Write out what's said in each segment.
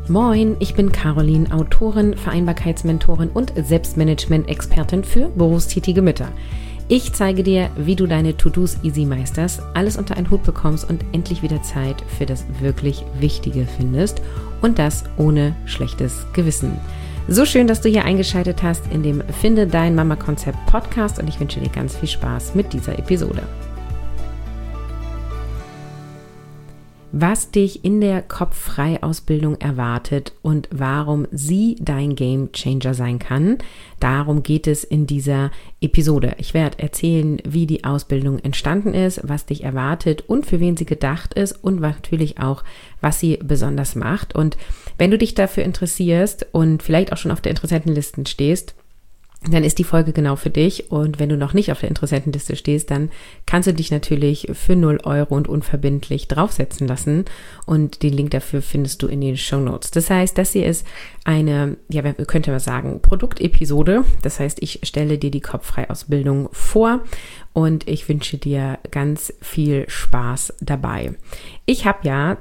Moin, ich bin Caroline, Autorin, Vereinbarkeitsmentorin und Selbstmanagement-Expertin für berufstätige Mütter. Ich zeige dir, wie du deine To-Dos easy meisterst, alles unter einen Hut bekommst und endlich wieder Zeit für das wirklich Wichtige findest und das ohne schlechtes Gewissen. So schön, dass du hier eingeschaltet hast in dem Finde dein Mama-Konzept Podcast und ich wünsche dir ganz viel Spaß mit dieser Episode. Was dich in der Kopffrei-Ausbildung erwartet und warum sie dein Gamechanger sein kann, darum geht es in dieser Episode. Ich werde erzählen, wie die Ausbildung entstanden ist, was dich erwartet und für wen sie gedacht ist und natürlich auch, was sie besonders macht. Und wenn du dich dafür interessierst und vielleicht auch schon auf der Interessentenliste stehst, dann ist die Folge genau für dich. Und wenn du noch nicht auf der Interessentenliste stehst, dann kannst du dich natürlich für 0 Euro und unverbindlich draufsetzen lassen. Und den Link dafür findest du in den Shownotes. Das heißt, das hier ist eine, ja, könnte man sagen, Produktepisode. Das heißt, ich stelle dir die Kopffrei-Ausbildung vor und ich wünsche dir ganz viel Spaß dabei. Ich habe ja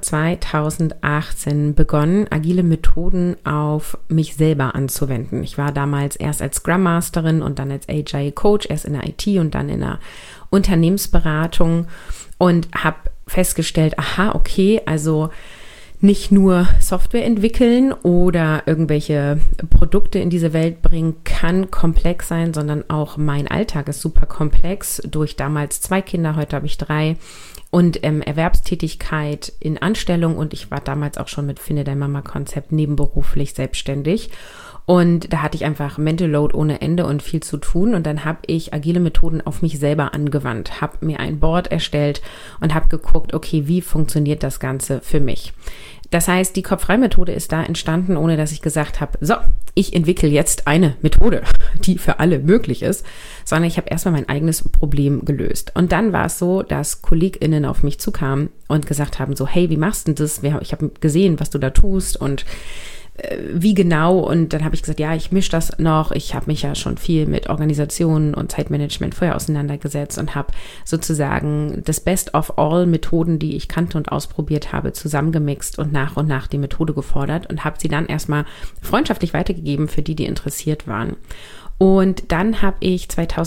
2018 begonnen, agile Methoden auf mich selber anzuwenden. Ich war damals erst als Scrum Masterin und dann als Agile Coach, erst in der IT und dann in der Unternehmensberatung und habe festgestellt, okay, also nicht nur Software entwickeln oder irgendwelche Produkte in diese Welt bringen kann komplex sein, sondern auch mein Alltag ist super komplex. Durch damals 2 Kinder, heute habe ich 3 und Erwerbstätigkeit in Anstellung und ich war damals auch schon mit Finde dein Mama-Konzept nebenberuflich selbstständig. Und da hatte ich einfach Mental Load ohne Ende und viel zu tun. Und dann habe ich agile Methoden auf mich selber angewandt, habe mir ein Board erstellt und habe geguckt, okay, wie funktioniert das Ganze für mich? Das heißt, die Kopffrei-Methode ist da entstanden, ohne dass ich gesagt habe, so, ich entwickle jetzt eine Methode, die für alle möglich ist, sondern ich habe erstmal mein eigenes Problem gelöst. Und dann war es so, dass KollegInnen auf mich zukamen und gesagt haben, so, hey, wie machst du das? Ich habe gesehen, was du da tust und wie genau, und dann habe ich gesagt, ja, ich mische das noch, ich habe mich ja schon viel mit Organisationen und Zeitmanagement vorher auseinandergesetzt und habe sozusagen das Best of all Methoden, die ich kannte und ausprobiert habe, zusammengemixt und nach die Methode gefordert und habe sie dann erstmal freundschaftlich weitergegeben für die interessiert waren. Und dann habe ich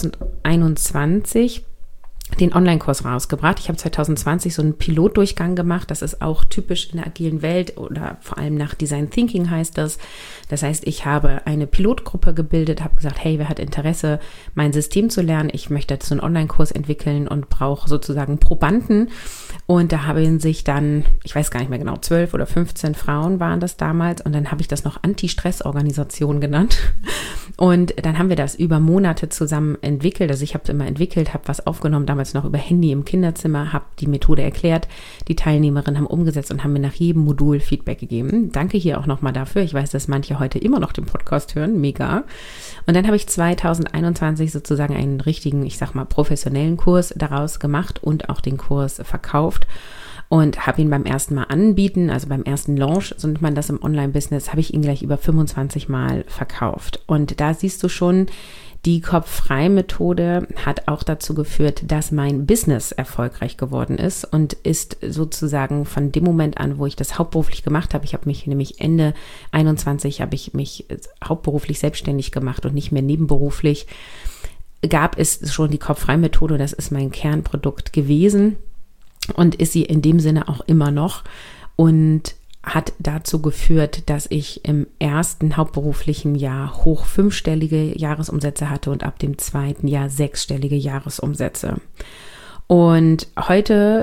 2021 den Online-Kurs rausgebracht. Ich habe 2020 so einen Pilotdurchgang gemacht. Das ist auch typisch in der agilen Welt oder vor allem nach Design Thinking heißt das. Das heißt, ich habe eine Pilotgruppe gebildet, habe gesagt, hey, wer hat Interesse, mein System zu lernen? Ich möchte dazu einen Online-Kurs entwickeln und brauche sozusagen Probanden. Und da haben sich dann, ich weiß gar nicht mehr genau, 12 oder 15 Frauen waren das damals. Und dann habe ich das noch Anti-Stress-Organisation genannt. Und dann haben wir das über Monate zusammen entwickelt. Also ich habe es immer entwickelt, habe was aufgenommen, damals noch über Handy im Kinderzimmer, habe die Methode erklärt. Die Teilnehmerinnen haben umgesetzt und haben mir nach jedem Modul Feedback gegeben. Danke hier auch nochmal dafür. Ich weiß, dass manche heute immer noch den Podcast hören. Mega. Und dann habe ich 2021 sozusagen einen richtigen, ich sag mal, professionellen Kurs daraus gemacht und auch den Kurs verkauft. Und habe ihn beim ersten Mal anbieten, also beim ersten Launch, so nennt man das im Online-Business, habe ich ihn gleich über 25 Mal verkauft. Und da siehst du schon, die Kopffrei-Methode hat auch dazu geführt, dass mein Business erfolgreich geworden ist und ist sozusagen von dem Moment an, wo ich das hauptberuflich gemacht habe, ich habe mich nämlich Ende 21 habe ich mich hauptberuflich selbstständig gemacht und nicht mehr nebenberuflich, gab es schon die Kopffrei-Methode, das ist mein Kernprodukt gewesen. Und ist sie in dem Sinne auch immer noch und hat dazu geführt, dass ich im ersten hauptberuflichen Jahr hoch 5-stellige Jahresumsätze hatte und ab dem zweiten Jahr 6-stellige Jahresumsätze. Und heute,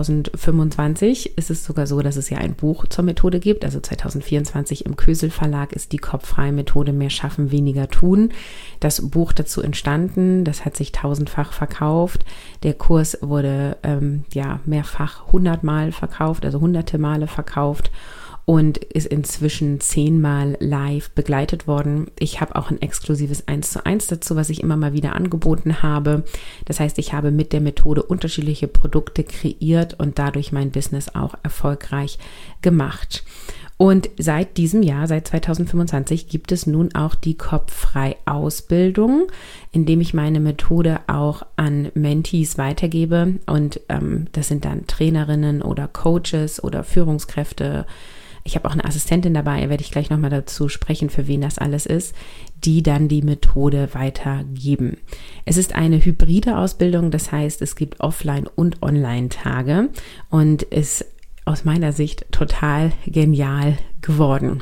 2025, ist es sogar so, dass es ja ein Buch zur Methode gibt. Also 2024 im Kösel Verlag ist die Kopffrei-Methode Mehr schaffen, weniger tun. Das Buch dazu entstanden, das hat sich 1000-fach verkauft. Der Kurs wurde mehrfach 100-mal verkauft, also hunderte Male verkauft. Und ist inzwischen 10-mal live begleitet worden. Ich habe auch ein exklusives 1:1 dazu, was ich immer mal wieder angeboten habe. Das heißt, ich habe mit der Methode unterschiedliche Produkte kreiert und dadurch mein Business auch erfolgreich gemacht. Und seit diesem Jahr, seit 2025, gibt es nun auch die Kopffrei-Ausbildung, indem ich meine Methode auch an Mentees weitergebe. Und das sind dann Trainerinnen oder Coaches oder Führungskräfte. Ich habe auch eine Assistentin dabei, werde ich gleich nochmal dazu sprechen, für wen das alles ist, die dann die Methode weitergeben. Es ist eine hybride Ausbildung, das heißt, es gibt Offline- und Online-Tage und ist aus meiner Sicht total genial geworden.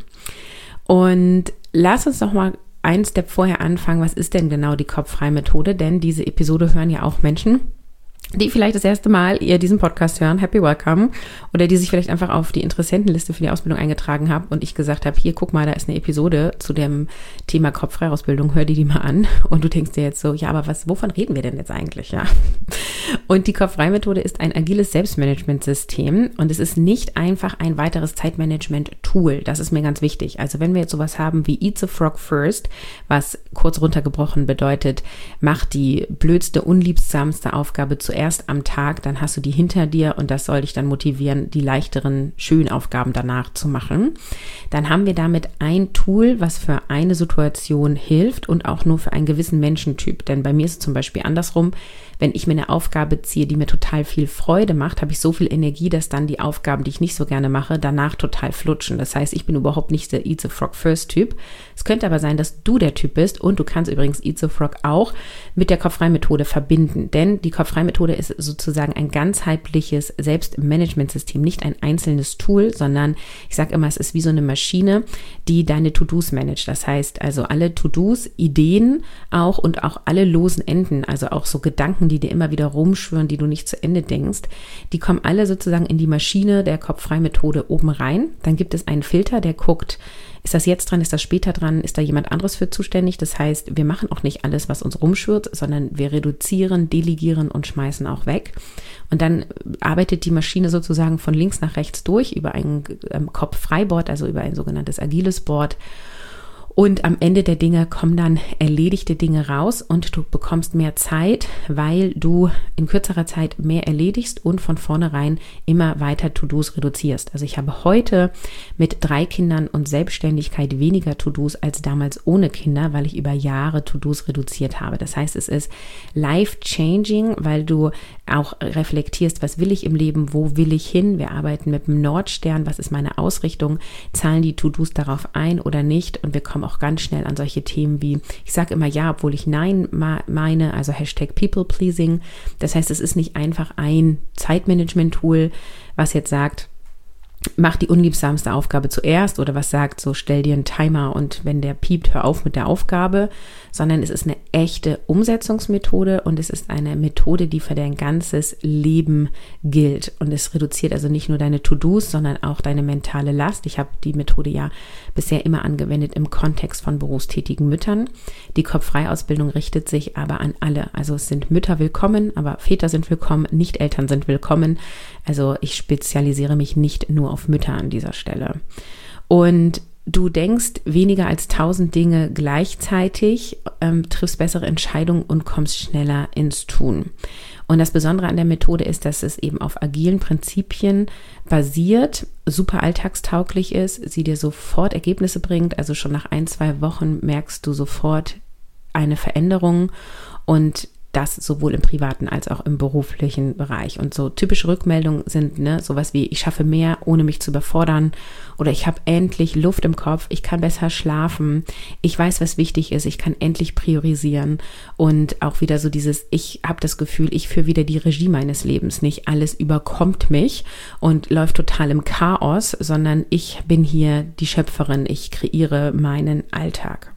Und lass uns noch mal einen Step vorher anfangen, was ist denn genau die Kopffrei-Methode? Denn diese Episode hören ja auch Menschen, die vielleicht das erste Mal diesen Podcast hören, happy welcome, oder die sich vielleicht einfach auf die Interessentenliste für die Ausbildung eingetragen haben und ich gesagt habe, hier, guck mal, da ist eine Episode zu dem Thema Kopffrei-Ausbildung, hör die mal an und du denkst dir jetzt so, ja, aber wovon reden wir denn jetzt eigentlich, ja? Und die Kopffrei-Methode ist ein agiles Selbstmanagementsystem und es ist nicht einfach ein weiteres Zeitmanagement-Tool, das ist mir ganz wichtig. Also wenn wir jetzt sowas haben wie Eat the Frog First, was kurz runtergebrochen bedeutet, mach die blödste, unliebsamste Aufgabe zuerst am Tag, dann hast du die hinter dir und das soll dich dann motivieren, die leichteren, schönen Aufgaben danach zu machen. Dann haben wir damit ein Tool, was für eine Situation hilft und auch nur für einen gewissen Menschentyp. Denn bei mir ist es zum Beispiel andersrum. Wenn ich mir eine Aufgabe ziehe, die mir total viel Freude macht, habe ich so viel Energie, dass dann die Aufgaben, die ich nicht so gerne mache, danach total flutschen. Das heißt, ich bin überhaupt nicht der Eat the Frog First Typ. Es könnte aber sein, dass du der Typ bist und du kannst übrigens Eat the Frog auch mit der Kopffrei-Methode verbinden. Denn die Kopffrei-Methode ist sozusagen ein ganzheitliches Selbstmanagementsystem, nicht ein einzelnes Tool, sondern ich sage immer, es ist wie so eine Maschine, die deine To-Dos managt. Das heißt also alle To-Dos, Ideen auch und auch alle losen Enden, also auch so Gedanken, die dir immer wieder rumschwirren, die du nicht zu Ende denkst, die kommen alle sozusagen in die Maschine der Kopffrei-Methode oben rein. Dann gibt es einen Filter, der guckt, ist das jetzt dran, ist das später dran, ist da jemand anderes für zuständig? Das heißt, wir machen auch nicht alles, was uns rumschwirrt, sondern wir reduzieren, delegieren und schmeißen auch weg. Und dann arbeitet die Maschine sozusagen von links nach rechts durch über ein Kopffrei-Board, also über ein sogenanntes agiles Board. Und am Ende der Dinge kommen dann erledigte Dinge raus und du bekommst mehr Zeit, weil du in kürzerer Zeit mehr erledigst und von vornherein immer weiter To-Dos reduzierst. Also ich habe heute mit 3 Kindern und Selbstständigkeit weniger To-Dos als damals ohne Kinder, weil ich über Jahre To-Dos reduziert habe. Das heißt, es ist life-changing, weil du auch reflektierst, was will ich im Leben, wo will ich hin? Wir arbeiten mit dem Nordstern, was ist meine Ausrichtung? Zahlen die To-Dos darauf ein oder nicht? Und wir kommen auch ganz schnell an solche Themen wie, ich sage immer ja, obwohl ich nein meine, also Hashtag People Pleasing. Das heißt, es ist nicht einfach ein Zeitmanagement-Tool, was jetzt sagt, mach die unliebsamste Aufgabe zuerst oder was sagt, so stell dir einen Timer und wenn der piept, hör auf mit der Aufgabe, sondern es ist eine echte Umsetzungsmethode und es ist eine Methode, die für dein ganzes Leben gilt und es reduziert also nicht nur deine To-Dos, sondern auch deine mentale Last. Ich habe die Methode ja bisher immer angewendet im Kontext von berufstätigen Müttern. Die Kopffrei-Ausbildung richtet sich aber an alle, also es sind Mütter willkommen, aber Väter sind willkommen, Nicht-Eltern sind willkommen, also ich spezialisiere mich nicht nur auf Mütter an dieser Stelle. Und du denkst weniger als 1000 Dinge gleichzeitig, triffst bessere Entscheidungen und kommst schneller ins Tun. Und das Besondere an der Methode ist, dass es eben auf agilen Prinzipien basiert, super alltagstauglich ist, sie dir sofort Ergebnisse bringt. Also schon nach 1-2 Wochen merkst du sofort eine Veränderung und das sowohl im privaten als auch im beruflichen Bereich. Und so typische Rückmeldungen sind sowas wie, ich schaffe mehr, ohne mich zu überfordern oder ich habe endlich Luft im Kopf, ich kann besser schlafen, ich weiß, was wichtig ist, ich kann endlich priorisieren und auch wieder so dieses, ich habe das Gefühl, ich führe wieder die Regie meines Lebens, nicht alles überkommt mich und läuft total im Chaos, sondern ich bin hier die Schöpferin, ich kreiere meinen Alltag.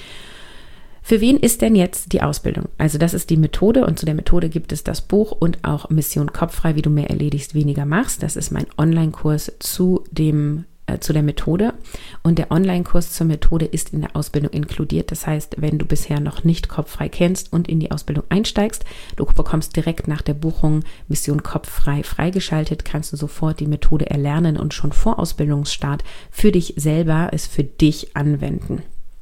Für wen ist denn jetzt die Ausbildung? Also das ist die Methode und zu der Methode gibt es das Buch und auch Mission Kopffrei, wie du mehr erledigst, weniger machst. Das ist mein Online-Kurs zu der Methode und der Online-Kurs zur Methode ist in der Ausbildung inkludiert. Das heißt, wenn du bisher noch nicht Kopffrei kennst und in die Ausbildung einsteigst, du bekommst direkt nach der Buchung Mission Kopffrei freigeschaltet, kannst du sofort die Methode erlernen und schon vor Ausbildungsstart für dich selber es für dich anwenden.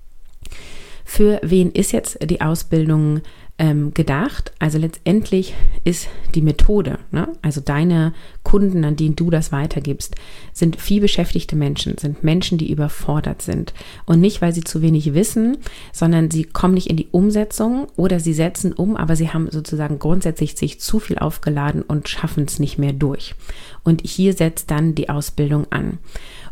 Für wen ist jetzt die Ausbildung gedacht? Also letztendlich ist die Methode, also deine Kunden, an denen du das weitergibst, sind viel beschäftigte Menschen, sind Menschen, die überfordert sind. Und nicht, weil sie zu wenig wissen, sondern sie kommen nicht in die Umsetzung oder sie setzen um, aber sie haben sozusagen grundsätzlich sich zu viel aufgeladen und schaffen es nicht mehr durch. Und hier setzt dann die Ausbildung an.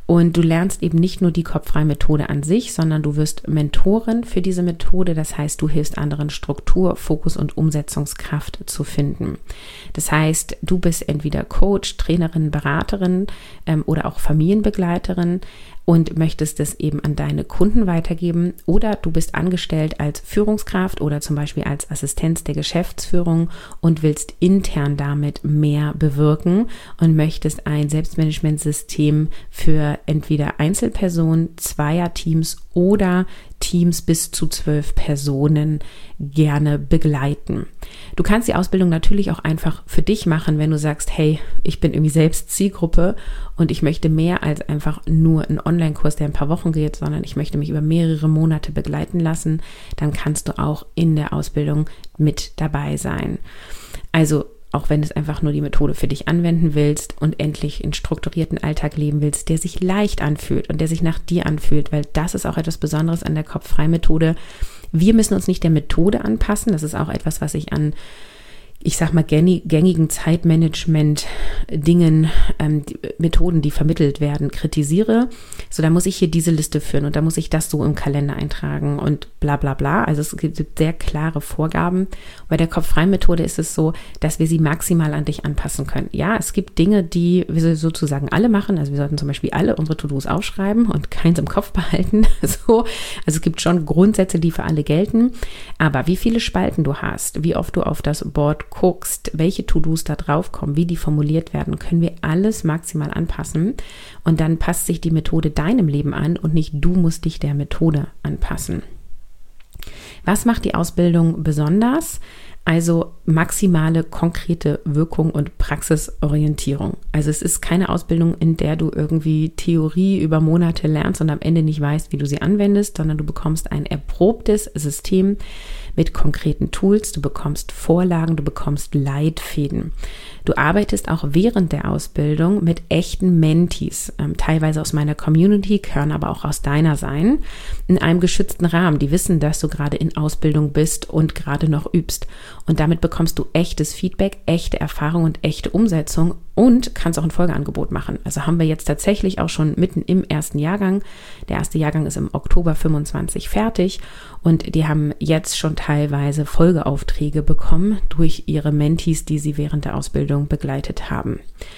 Und du lernst eben nicht nur die Kopffrei-Methode an sich, sondern du wirst Mentorin für diese Methode. Das heißt, du hilfst anderen Struktur, Fokus und Umsetzungskraft zu finden. Das heißt, du bist entweder Coach, Trainerin, Beraterin oder auch Familienbegleiterin und möchtest es eben an deine Kunden weitergeben, oder du bist angestellt als Führungskraft oder zum Beispiel als Assistenz der Geschäftsführung und willst intern damit mehr bewirken und möchtest ein Selbstmanagementsystem für entweder Einzelpersonen, Zweierteams oder Teams bis zu 12 Personen gerne begleiten. Du kannst die Ausbildung natürlich auch einfach für dich machen, wenn du sagst, hey, ich bin irgendwie selbst Zielgruppe und ich möchte mehr als einfach nur einen Online-Kurs, der ein paar Wochen geht, sondern ich möchte mich über mehrere Monate begleiten lassen, dann kannst du auch in der Ausbildung mit dabei sein. Also auch wenn du einfach nur die Methode für dich anwenden willst und endlich einen strukturierten Alltag leben willst, der sich leicht anfühlt und der sich nach dir anfühlt, weil das ist auch etwas Besonderes an der Kopffrei-Methode. Wir müssen uns nicht der Methode anpassen. Das ist auch etwas, was ich an, ich sag mal, gängigen Zeitmanagement-Dingen, Methoden, die vermittelt werden, kritisiere. So, da muss ich hier diese Liste führen und da muss ich das so im Kalender eintragen und bla bla bla. Also es gibt sehr klare Vorgaben. Bei der Kopffrei-Methode ist es so, dass wir sie maximal an dich anpassen können. Ja, es gibt Dinge, die wir sozusagen alle machen. Also wir sollten zum Beispiel alle unsere To-Dos aufschreiben und keins im Kopf behalten. So. Also es gibt schon Grundsätze, die für alle gelten. Aber wie viele Spalten du hast, wie oft du auf das Board guckst, welche To-Dos da drauf kommen, wie die formuliert werden, können wir alles maximal anpassen. Und dann passt sich die Methode deinem Leben an und nicht du musst dich der Methode anpassen. Was macht die Ausbildung besonders? Also maximale konkrete Wirkung und Praxisorientierung. Also es ist keine Ausbildung, in der du irgendwie Theorie über Monate lernst und am Ende nicht weißt, wie du sie anwendest, sondern du bekommst ein erprobtes System mit konkreten Tools, du bekommst Vorlagen, du bekommst Leitfäden. Du arbeitest auch während der Ausbildung mit echten Mentees, teilweise aus meiner Community, können aber auch aus deiner sein, in einem geschützten Rahmen. Die wissen, dass du gerade in Ausbildung bist und gerade noch übst. Und damit bekommst du echtes Feedback, echte Erfahrung und echte Umsetzung und kannst auch ein Folgeangebot machen. Also haben wir jetzt tatsächlich auch schon mitten im ersten Jahrgang. Der erste Jahrgang ist im Oktober 25 fertig und die haben jetzt schon teilweise Folgeaufträge bekommen durch ihre Mentees, die sie während der Ausbildung begleitet haben.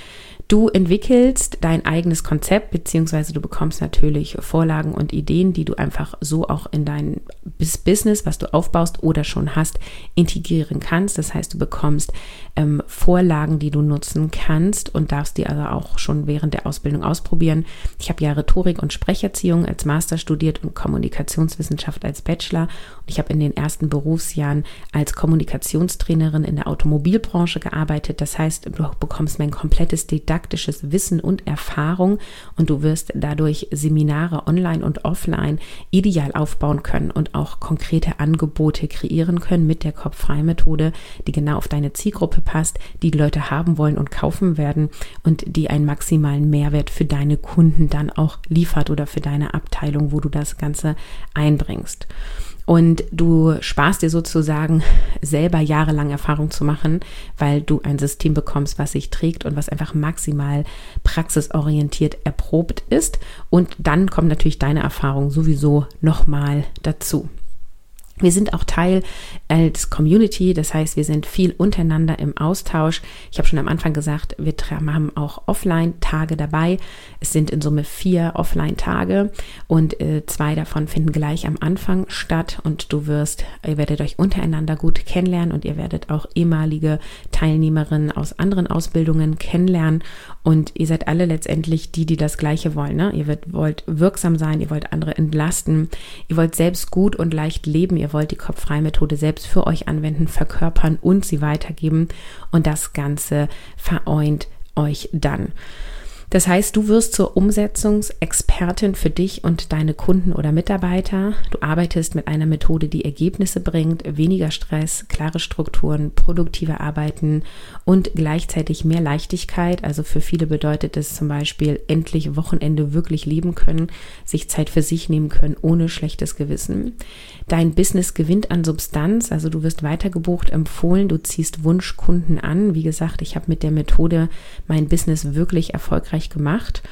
Du entwickelst dein eigenes Konzept, beziehungsweise du bekommst natürlich Vorlagen und Ideen, die du einfach so auch in dein Business, was du aufbaust oder schon hast, integrieren kannst. Das heißt, du bekommst Vorlagen, die du nutzen kannst und darfst die also auch schon während der Ausbildung ausprobieren. Ich habe ja Rhetorik und Sprecherziehung als Master studiert und Kommunikationswissenschaft als Bachelor. Und ich habe in den ersten Berufsjahren als Kommunikationstrainerin in der Automobilbranche gearbeitet. Das heißt, du bekommst mein komplettes didaktisches Wissen und Erfahrung und du wirst dadurch Seminare online und offline ideal aufbauen können und auch konkrete Angebote kreieren können mit der Kopffrei-Methode, die genau auf deine Zielgruppe passt, die Leute haben wollen und kaufen werden und die einen maximalen Mehrwert für deine Kunden dann auch liefert oder für deine Abteilung, wo du das Ganze einbringst. Und du sparst dir sozusagen selber jahrelang Erfahrung zu machen, weil du ein System bekommst, was sich trägt und was einfach maximal praxisorientiert erprobt ist. Und dann kommt natürlich deine Erfahrung sowieso nochmal dazu. Wir sind auch Teil als Community, das heißt, wir sind viel untereinander im Austausch. Ich habe schon am Anfang gesagt, wir haben auch Offline-Tage dabei. Es sind in Summe 4 Offline-Tage und 2 davon finden gleich am Anfang statt und ihr werdet euch untereinander gut kennenlernen und ihr werdet auch ehemalige Teilnehmerinnen aus anderen Ausbildungen kennenlernen und ihr seid alle letztendlich die das Gleiche wollen. Ne? Ihr wollt wirksam sein, ihr wollt andere entlasten, ihr wollt selbst gut und leicht leben, ihr wollt die Kopffrei-Methode selbst für euch anwenden, verkörpern und sie weitergeben und das Ganze vereint euch dann. Das heißt, du wirst zur Umsetzungsexpertin für dich und deine Kunden oder Mitarbeiter. Du arbeitest mit einer Methode, die Ergebnisse bringt, weniger Stress, klare Strukturen, produktive Arbeiten und gleichzeitig mehr Leichtigkeit. Also für viele bedeutet es zum Beispiel endlich Wochenende wirklich leben können, sich Zeit für sich nehmen können, ohne schlechtes Gewissen. Dein Business gewinnt an Substanz, also du wirst weitergebucht, empfohlen, du ziehst Wunschkunden an. Wie gesagt, ich habe mit der Methode mein Business wirklich erfolgreich gemacht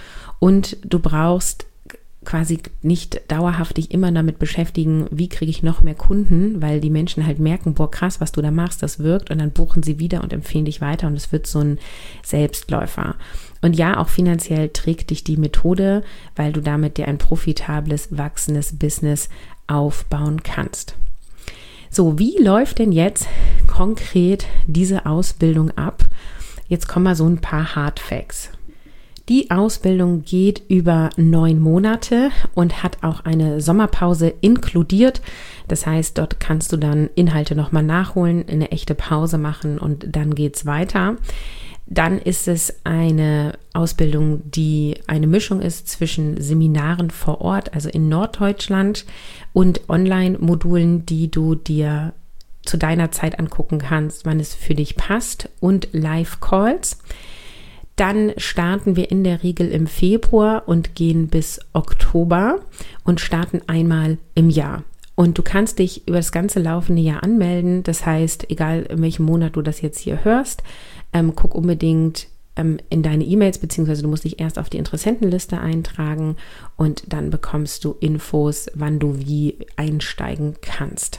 und du brauchst quasi nicht dauerhaft dich immer damit beschäftigen, wie kriege ich noch mehr Kunden, weil die Menschen halt merken, boah krass, was du da machst, das wirkt, und dann buchen sie wieder und empfehlen dich weiter und es wird so ein Selbstläufer. Und ja, auch finanziell trägt dich die Methode, weil du damit dir ein profitables, wachsendes Business aufbauen kannst. So, wie läuft denn jetzt konkret diese Ausbildung ab? Jetzt kommen mal so ein paar Hard Facts. Die Ausbildung geht über 9 Monate und hat auch eine Sommerpause inkludiert. Das heißt, dort kannst du dann Inhalte nochmal nachholen, eine echte Pause machen und dann geht's weiter. Dann ist es eine Ausbildung, die eine Mischung ist zwischen Seminaren vor Ort, also in Norddeutschland, und Online-Modulen, die du dir zu deiner Zeit angucken kannst, wann es für dich passt, und Live-Calls. Dann starten wir in der Regel im Februar und gehen bis Oktober und starten einmal im Jahr. Und du kannst dich über das ganze laufende Jahr anmelden. Das heißt, egal in welchem Monat du das jetzt hier hörst, guck unbedingt in deine E-Mails, beziehungsweise du musst dich erst auf die Interessentenliste eintragen und dann bekommst du Infos, wann du wie einsteigen kannst.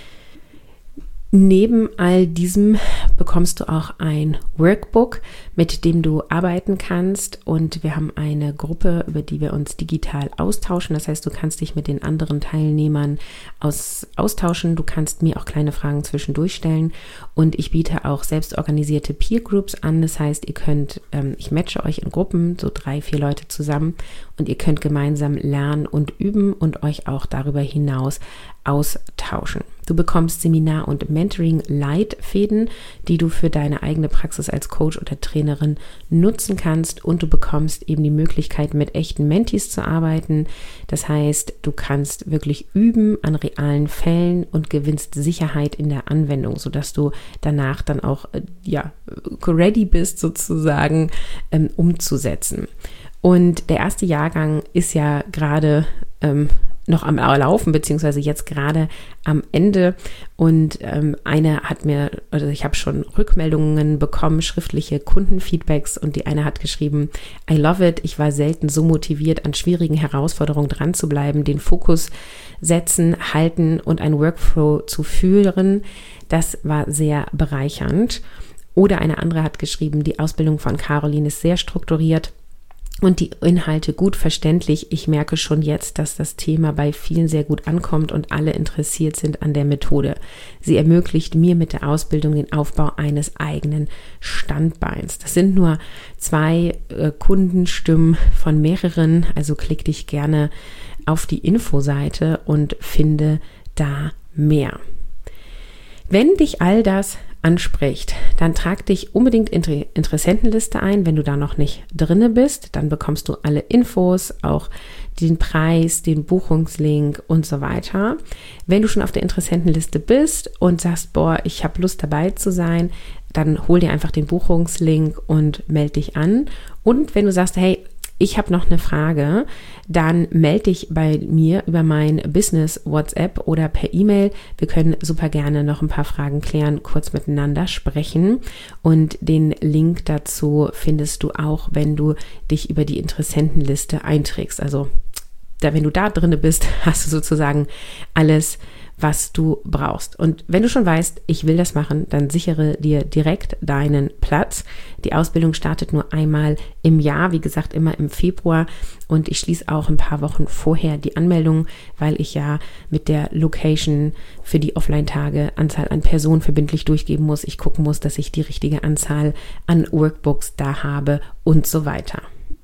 Neben all diesem bekommst du auch ein Workbook, mit dem du arbeiten kannst, und wir haben eine Gruppe, über die wir uns digital austauschen. Das heißt, du kannst dich mit den anderen Teilnehmern austauschen. Du kannst mir auch kleine Fragen zwischendurch stellen, und ich biete auch selbstorganisierte Peer Groups an. Das heißt, ihr könnt, ich matche euch in Gruppen, so 3-4 Leute zusammen, und ihr könnt gemeinsam lernen und üben und euch auch darüber hinaus austauschen. Du bekommst Seminar- und Mentoring-Leitfäden, die du für deine eigene Praxis als Coach oder Trainerin nutzen kannst, und du bekommst eben die Möglichkeit, mit echten Mentees zu arbeiten. Das heißt, du kannst wirklich üben an realen Fällen und gewinnst Sicherheit in der Anwendung, sodass du danach dann auch ready bist, sozusagen umzusetzen. Und der erste Jahrgang ist ja gerade noch am Laufen, beziehungsweise jetzt gerade am Ende, und ich habe schon Rückmeldungen bekommen, schriftliche Kundenfeedbacks, und die eine hat geschrieben: I love it, ich war selten so motiviert, an schwierigen Herausforderungen dran zu bleiben, den Fokus setzen, halten und ein Workflow zu führen. Das war sehr bereichernd. Oder eine andere hat geschrieben: die Ausbildung von Caroline ist sehr strukturiert und die Inhalte gut verständlich. Ich merke schon jetzt, dass das Thema bei vielen sehr gut ankommt und alle interessiert sind an der Methode. Sie ermöglicht mir mit der Ausbildung den Aufbau eines eigenen Standbeins. Das sind nur 2 Kundenstimmen von mehreren, also klick dich gerne auf die Infoseite und finde da mehr. Wenn dich all das anspricht, dann trag dich unbedingt in die Interessentenliste ein. Wenn du da noch nicht drinne bist, dann bekommst du alle Infos, auch den Preis, den Buchungslink und so weiter. Wenn du schon auf der Interessentenliste bist und sagst, boah, ich habe Lust dabei zu sein, dann hol dir einfach den Buchungslink und melde dich an. Und wenn du sagst, hey, ich habe noch eine Frage, dann melde dich bei mir über mein Business WhatsApp oder per E-Mail. Wir können super gerne noch ein paar Fragen klären, kurz miteinander sprechen, und den Link dazu findest du auch, wenn du dich über die Interessentenliste einträgst. Also wenn du da drinne bist, hast du sozusagen alles, was du brauchst. Und wenn du schon weißt, ich will das machen, dann sichere dir direkt deinen Platz. Die Ausbildung startet nur einmal im Jahr, wie gesagt, immer im Februar, und ich schließe auch ein paar Wochen vorher die Anmeldung, weil ich ja mit der Location für die Offline-Tage Anzahl an Personen verbindlich durchgeben muss. Ich gucken muss, dass ich die richtige Anzahl an Workbooks da habe und so weiter.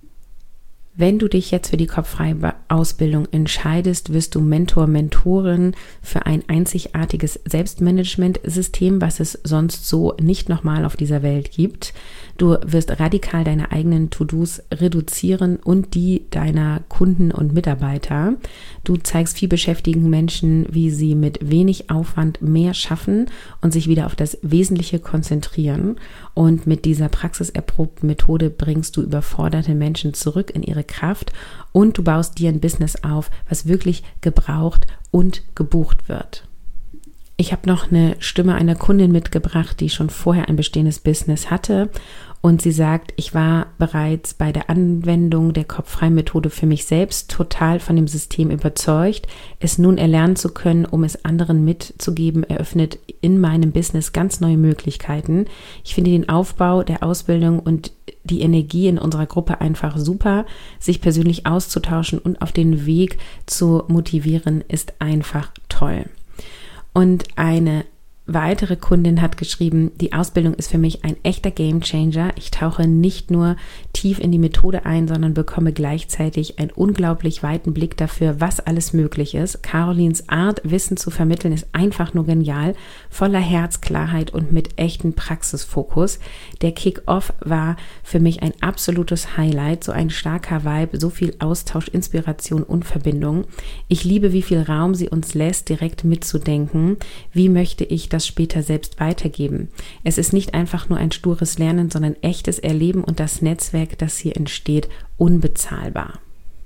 Wenn du dich jetzt für die Kopffrei-Ausbildung entscheidest, wirst du Mentor, Mentorin für ein einzigartiges Selbstmanagement-System, was es sonst so nicht nochmal auf dieser Welt gibt. Du wirst radikal deine eigenen To-Dos reduzieren und die deiner Kunden und Mitarbeiter. Du zeigst vielbeschäftigten Menschen, wie sie mit wenig Aufwand mehr schaffen und sich wieder auf das Wesentliche konzentrieren. Und mit dieser praxiserprobten Methode bringst du überforderte Menschen zurück in ihre Kraft, und du baust dir ein Business auf, was wirklich gebraucht und gebucht wird. Ich habe noch eine Stimme einer Kundin mitgebracht, die schon vorher ein bestehendes Business hatte Und sie sagt, ich war bereits bei der Anwendung der Kopffrei-Methode für mich selbst total von dem System überzeugt. Es nun erlernen zu können, um es anderen mitzugeben, eröffnet in meinem Business ganz neue Möglichkeiten. Ich finde den Aufbau der Ausbildung und die Energie in unserer Gruppe einfach super. Sich persönlich auszutauschen und auf den Weg zu motivieren, ist einfach toll. Und eine weitere Kundin hat geschrieben, die Ausbildung ist für mich ein echter Gamechanger. Ich tauche nicht nur tief in die Methode ein, sondern bekomme gleichzeitig einen unglaublich weiten Blick dafür, was alles möglich ist. Carolines Art, Wissen zu vermitteln, ist einfach nur genial, voller Herzklarheit und mit echtem Praxisfokus. Der Kick-Off war für mich ein absolutes Highlight, so ein starker Vibe, so viel Austausch, Inspiration und Verbindung. Ich liebe, wie viel Raum sie uns lässt, direkt mitzudenken. Wie möchte ich das später selbst weitergeben? Es ist nicht einfach nur ein stures Lernen, sondern echtes Erleben und das Netzwerk, das hier entsteht, unbezahlbar.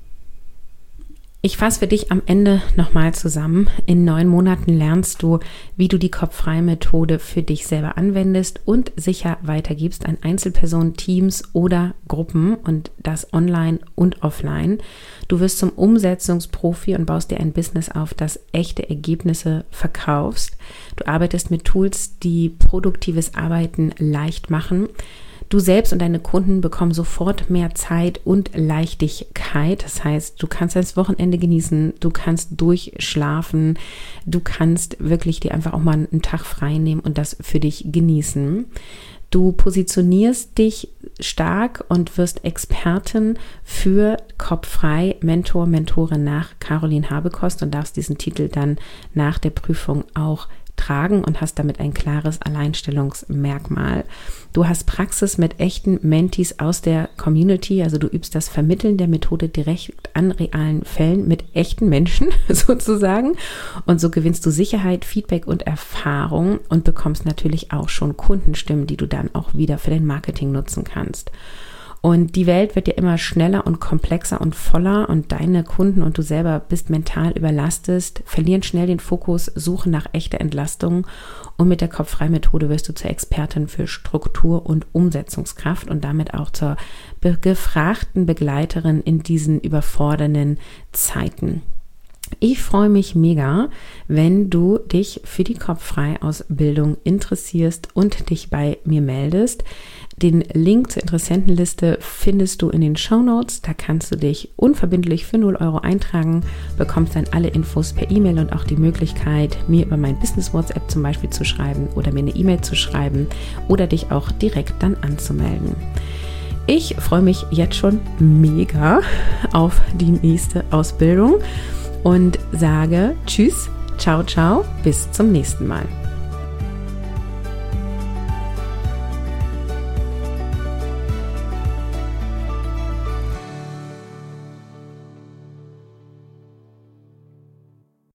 Ich fasse für dich am Ende nochmal zusammen. In 9 Monaten lernst du, wie du die Kopffrei-Methode für dich selber anwendest und sicher weitergibst an Einzelpersonen, Teams oder Gruppen, und das online und offline. Du wirst zum Umsetzungsprofi und baust dir ein Business auf, das echte Ergebnisse verkaufst. Du arbeitest mit Tools, die produktives Arbeiten leicht machen. Du selbst und deine Kunden bekommen sofort mehr Zeit und Leichtigkeit. Das heißt, du kannst das Wochenende genießen, du kannst durchschlafen, du kannst wirklich dir einfach auch mal einen Tag frei nehmen und das für dich genießen. Du positionierst dich stark und wirst Expertin für Kopffrei, Mentor, Mentorin nach Caroline Habekost und darfst diesen Titel dann nach der Prüfung auch tragen und hast damit ein klares Alleinstellungsmerkmal. Du hast Praxis mit echten Mentees aus der Community, also du übst das Vermitteln der Methode direkt an realen Fällen mit echten Menschen sozusagen, und so gewinnst du Sicherheit, Feedback und Erfahrung und bekommst natürlich auch schon Kundenstimmen, die du dann auch wieder für dein Marketing nutzen kannst. Und die Welt wird ja immer schneller und komplexer und voller, und deine Kunden und du selber bist mental überlastet, verlieren schnell den Fokus, suchen nach echter Entlastung, und mit der Kopffrei-Methode wirst du zur Expertin für Struktur und Umsetzungskraft und damit auch zur gefragten Begleiterin in diesen überfordernden Zeiten. Ich freue mich mega, wenn du dich für die Kopffrei-Ausbildung interessierst und dich bei mir meldest. Den Link zur Interessentenliste findest du in den Shownotes. Da kannst du dich unverbindlich für 0 Euro eintragen, bekommst dann alle Infos per E-Mail und auch die Möglichkeit, mir über mein Business-WhatsApp zum Beispiel zu schreiben oder mir eine E-Mail zu schreiben oder dich auch direkt dann anzumelden. Ich freue mich jetzt schon mega auf die nächste Ausbildung und sage Tschüss, ciao, ciao, bis zum nächsten Mal.